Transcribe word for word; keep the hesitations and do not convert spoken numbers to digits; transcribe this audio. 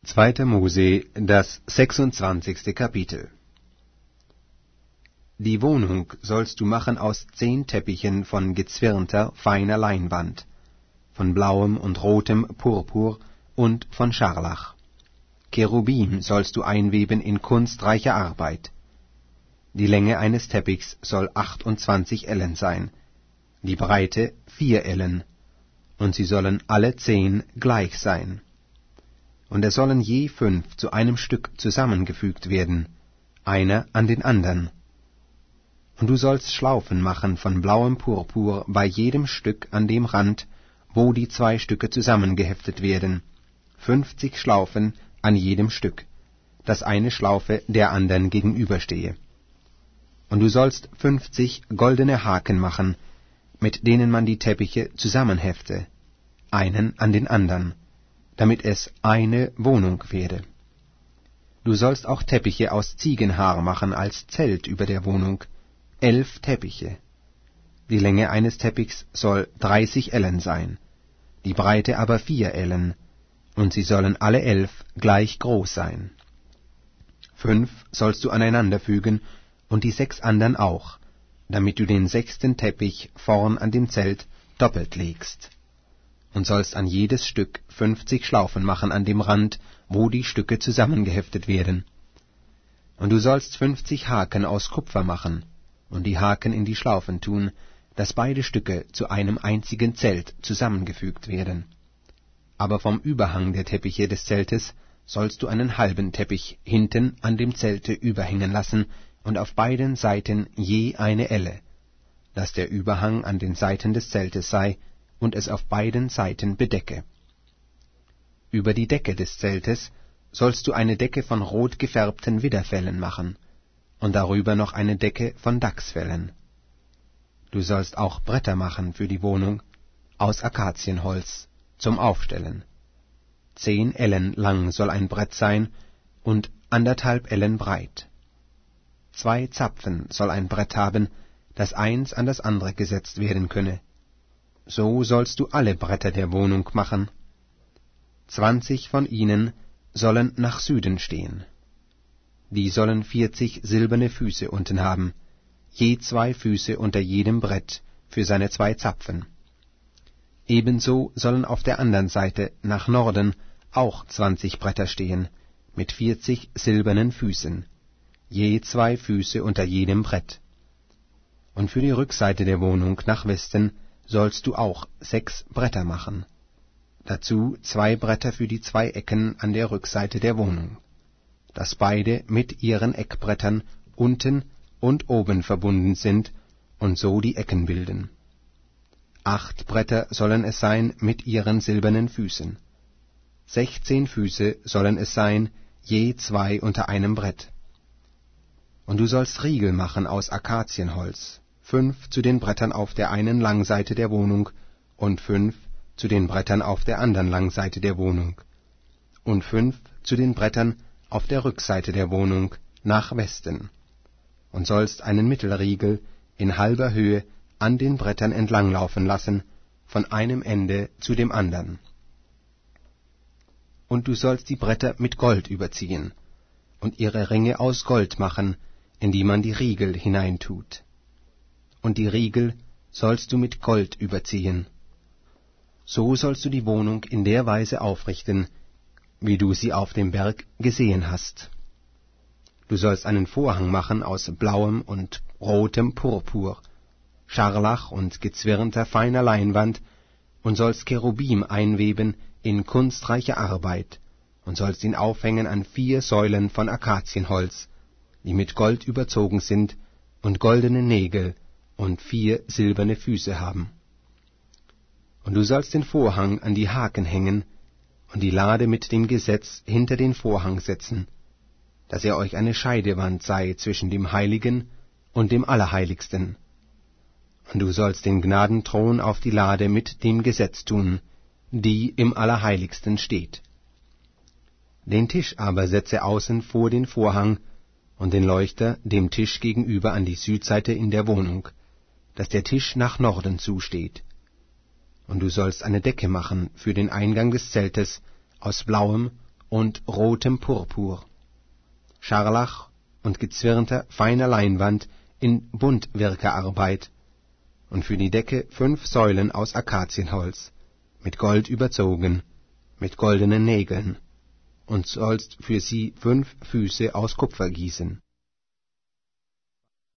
Zweiter Mose, das sechsundzwanzigste Kapitel. Die Wohnung sollst du machen aus zehn Teppichen von gezwirnter, feiner Leinwand, von blauem und rotem Purpur und von Scharlach. Cherubim sollst du einweben in kunstreicher Arbeit. Die Länge eines Teppichs soll achtundzwanzig Ellen sein, die Breite vier Ellen, und sie sollen alle zehn gleich sein. Und es sollen je fünf zu einem Stück zusammengefügt werden, einer an den andern. Und du sollst Schlaufen machen von blauem Purpur bei jedem Stück an dem Rand, wo die zwei Stücke zusammengeheftet werden, fünfzig Schlaufen an jedem Stück, dass eine Schlaufe der andern gegenüberstehe. Und du sollst fünfzig goldene Haken machen, mit denen man die Teppiche zusammenhefte, einen an den andern, damit es eine Wohnung werde. Du sollst auch Teppiche aus Ziegenhaar machen als Zelt über der Wohnung, elf Teppiche. Die Länge eines Teppichs soll dreißig Ellen sein, die Breite aber vier Ellen, und sie sollen alle elf gleich groß sein. Fünf sollst du aneinander fügen, und die sechs andern auch, damit du den sechsten Teppich vorn an dem Zelt doppelt legst. Und sollst an jedes Stück fünfzig Schlaufen machen an dem Rand, wo die Stücke zusammengeheftet werden. Und du sollst fünfzig Haken aus Kupfer machen, und die Haken in die Schlaufen tun, dass beide Stücke zu einem einzigen Zelt zusammengefügt werden. Aber vom Überhang der Teppiche des Zeltes sollst du einen halben Teppich hinten an dem Zelte überhängen lassen, und auf beiden Seiten je eine Elle, dass der Überhang an den Seiten des Zeltes sei, und es auf beiden Seiten bedecke. Über die Decke des Zeltes sollst du eine Decke von rot gefärbten Widderfellen machen, und darüber noch eine Decke von Dachsfellen. Du sollst auch Bretter machen für die Wohnung, aus Akazienholz, zum Aufstellen. Zehn Ellen lang soll ein Brett sein, und anderthalb Ellen breit. Zwei Zapfen soll ein Brett haben, dass eins an das andere gesetzt werden könne. So sollst du alle Bretter der Wohnung machen. Zwanzig von ihnen sollen nach Süden stehen. Die sollen vierzig silberne Füße unten haben, je zwei Füße unter jedem Brett für seine zwei Zapfen. Ebenso sollen auf der anderen Seite nach Norden auch zwanzig Bretter stehen, mit vierzig silbernen Füßen, je zwei Füße unter jedem Brett. Und für die Rückseite der Wohnung nach Westen sollst du auch sechs Bretter machen. Dazu zwei Bretter für die zwei Ecken an der Rückseite der Wohnung, dass beide mit ihren Eckbrettern unten und oben verbunden sind und so die Ecken bilden. Acht Bretter sollen es sein mit ihren silbernen Füßen. Sechzehn Füße sollen es sein, je zwei unter einem Brett. Und du sollst Riegel machen aus Akazienholz, fünf zu den Brettern auf der einen Langseite der Wohnung und fünf zu den Brettern auf der anderen Langseite der Wohnung und fünf zu den Brettern auf der Rückseite der Wohnung nach Westen, und sollst einen Mittelriegel in halber Höhe an den Brettern entlanglaufen lassen, von einem Ende zu dem andern. Und du sollst die Bretter mit Gold überziehen und ihre Ringe aus Gold machen, in die man die Riegel hineintut. Und die Riegel sollst du mit Gold überziehen. So sollst du die Wohnung in der Weise aufrichten, wie du sie auf dem Berg gesehen hast. Du sollst einen Vorhang machen aus blauem und rotem Purpur, Scharlach und gezwirnter feiner Leinwand, und sollst Cherubim einweben in kunstreicher Arbeit, und sollst ihn aufhängen an vier Säulen von Akazienholz, die mit Gold überzogen sind, und goldene Nägel und vier silberne Füße haben. Und du sollst den Vorhang an die Haken hängen und die Lade mit dem Gesetz hinter den Vorhang setzen, dass er euch eine Scheidewand sei zwischen dem Heiligen und dem Allerheiligsten. Und du sollst den Gnadenthron auf die Lade mit dem Gesetz tun, die im Allerheiligsten steht. Den Tisch aber setze außen vor den Vorhang und den Leuchter dem Tisch gegenüber an die Südseite in der Wohnung, dass der Tisch nach Norden zusteht. Und du sollst eine Decke machen für den Eingang des Zeltes aus blauem und rotem Purpur, Scharlach und gezwirnter feiner Leinwand in Buntwirkearbeit, und für die Decke fünf Säulen aus Akazienholz, mit Gold überzogen, mit goldenen Nägeln, und sollst für sie fünf Füße aus Kupfer gießen.